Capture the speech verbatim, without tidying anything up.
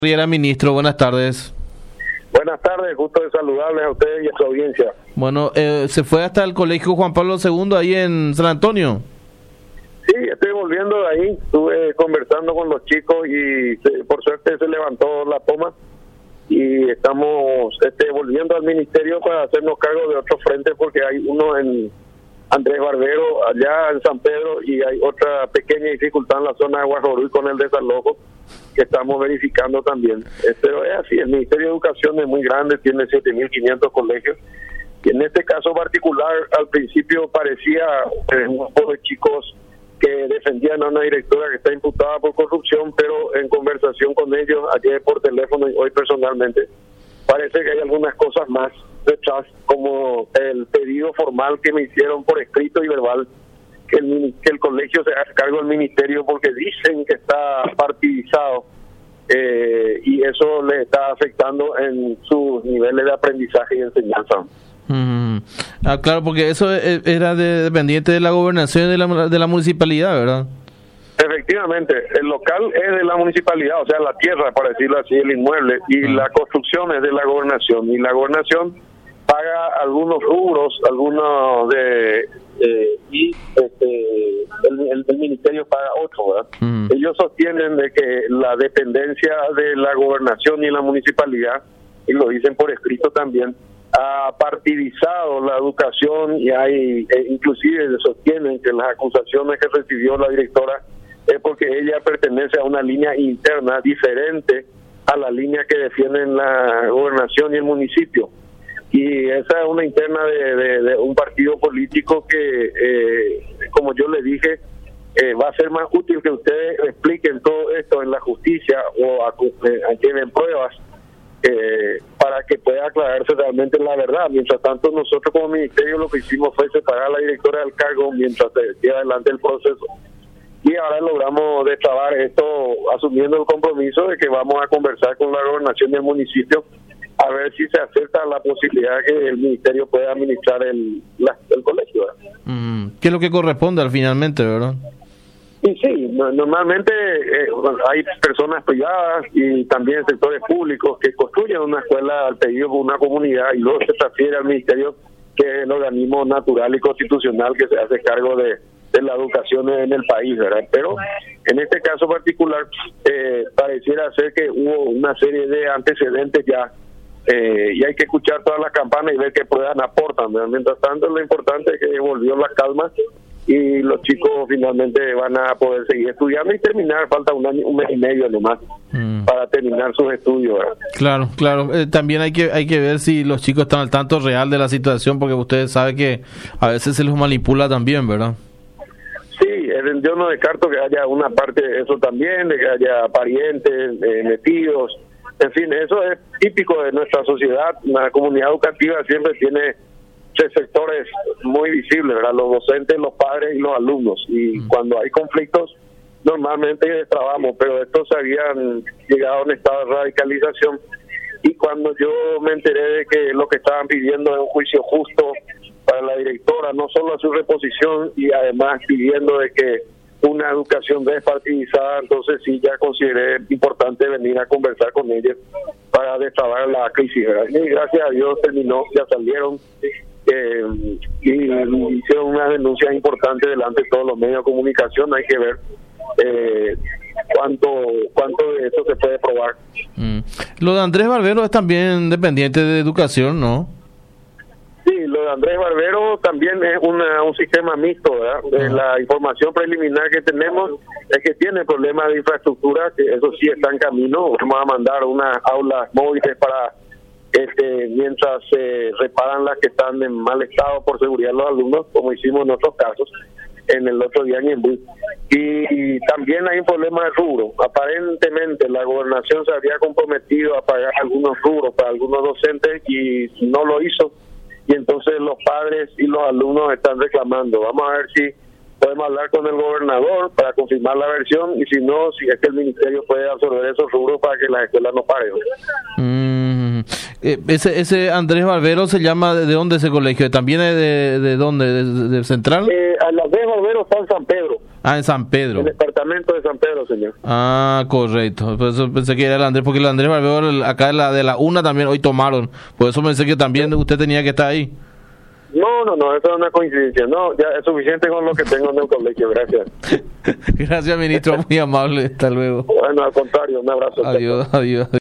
Riera, ministro, buenas tardes. Buenas tardes, gusto de saludarles a ustedes y a su audiencia. Bueno, eh, ¿se fue hasta el colegio Juan Pablo segundo ahí en San Antonio? Sí, estoy volviendo de ahí, estuve conversando con los chicos y se, por suerte se levantó la toma y estamos este, volviendo al ministerio para hacernos cargo de otros frentes porque hay uno en Andrés Barbero, allá en San Pedro, y hay otra pequeña dificultad en la zona de Guajoruy con el desalojo que estamos verificando también. Pero es así, el Ministerio de Educación es muy grande, tiene siete mil quinientos colegios, y en este caso particular, al principio parecía eh, un grupo de chicos que defendían a una directora que está imputada por corrupción, pero en conversación con ellos, ayer por teléfono y hoy personalmente, parece que hay algunas cosas más detrás, como el pedido formal que me hicieron por escrito y verbal, que el, que el colegio se haga cargo del ministerio porque dicen que está partidizado eh, y eso le está afectando en sus niveles de aprendizaje y enseñanza. Mm. Ah, claro, porque eso era de, dependiente de la gobernación de la, de la municipalidad, ¿verdad? Efectivamente, el local es de la municipalidad, o sea, la tierra, para decirlo así, el inmueble, y mm. la construcción es de la gobernación, y la gobernación paga algunos rubros, algunos de... Eh, y este, el, el, el ministerio paga otro, ¿verdad? Mm. Ellos sostienen de que la dependencia de la gobernación y la municipalidad, y lo dicen por escrito también, ha partidizado la educación y hay, e inclusive sostienen que las acusaciones que recibió la directora es porque ella pertenece a una línea interna diferente a la línea que defienden la gobernación y el municipio. Y esa es una interna de, de, de un partido político que, eh, como yo le dije, eh, va a ser más útil que ustedes expliquen todo esto en la justicia o a, a, tienen pruebas eh, para que pueda aclararse realmente la verdad. Mientras tanto, nosotros como ministerio lo que hicimos fue separar a la directora del cargo mientras se lleva adelante el proceso. Y ahora logramos destrabar esto asumiendo el compromiso de que vamos a conversar con la gobernación del municipio a ver si se acepta la posibilidad que el ministerio pueda administrar el, la, el colegio. Mm, ¿Qué es lo que corresponde al finalmente, verdad? Y sí, no, normalmente eh, hay personas privadas y también sectores públicos que construyen una escuela al pedido de una comunidad y luego se transfiere al ministerio, que es el organismo natural y constitucional que se hace cargo de, de la educación en el país, ¿verdad? Pero en este caso particular eh, pareciera ser que hubo una serie de antecedentes ya. Eh, y hay que escuchar todas las campanas y ver qué pruebas aportan. Mientras tanto, lo importante es que volvió la calma y los chicos finalmente van a poder seguir estudiando y terminar. Falta un año, un mes y medio nomás mm. para terminar sus estudios, ¿verdad? Claro, claro. Eh, también hay que hay que ver si los chicos están al tanto real de la situación, porque ustedes saben que a veces se los manipula también, ¿verdad? Sí, yo no descarto que haya una parte de eso también, de que haya parientes eh, metidos. En fin, eso es típico de nuestra sociedad. La comunidad educativa siempre tiene tres sectores muy visibles, ¿verdad? Los docentes, los padres y los alumnos. Y mm. cuando hay conflictos, normalmente destrabamos, pero estos se habían llegado a un estado de radicalización. Y cuando yo me enteré de que lo que estaban pidiendo es un juicio justo para la directora, no solo a su reposición, y además pidiendo de que una educación despartidizada, entonces sí ya consideré importante venir a conversar con ellos para destrabar la crisis, ¿verdad? Y gracias a Dios terminó, ya salieron eh, y hicieron una denuncia importante delante de todos los medios de comunicación. Hay que ver eh, cuánto cuánto de eso se puede probar. Mm. Lo de Andrés Barbero es también dependiente de educación, ¿no? Sí, lo de Andrés Barbero también es una, un sistema mixto, ¿verdad? Uh-huh. La información preliminar que tenemos es que tiene problemas de infraestructura, que eso sí está en camino. Vamos a mandar unas aulas móviles para este mientras se eh, reparan las que están en mal estado por seguridad de los alumnos, como hicimos en otros casos, en el otro día en Ñemby. Y, y también hay un problema de rubro. Aparentemente la gobernación se había comprometido a pagar algunos rubros para algunos docentes y no lo hizo. Y entonces los padres y los alumnos están reclamando. Vamos a ver si podemos hablar con el gobernador para confirmar la versión, y si no, si es que el ministerio puede absorber esos rubros para que las escuelas no paren. Mm, eh, ese ese Andrés Barbero se llama, ¿de dónde ese colegio? ¿También es de, de dónde? ¿De, de Central? Eh, Andrés Barbero está en San Pedro. Ah, en San Pedro. En el departamento de San Pedro, señor. Ah, correcto. Por eso pensé que era el Andrés, porque el Andrés Barbero, acá de la, de la una también hoy tomaron. Por eso pensé que también usted tenía que estar ahí. No, no, no, eso es una coincidencia. No, ya es suficiente con lo que tengo en el colegio, gracias. Gracias, ministro, muy amable. Hasta luego. Bueno, al contrario, un abrazo. Adiós, adiós.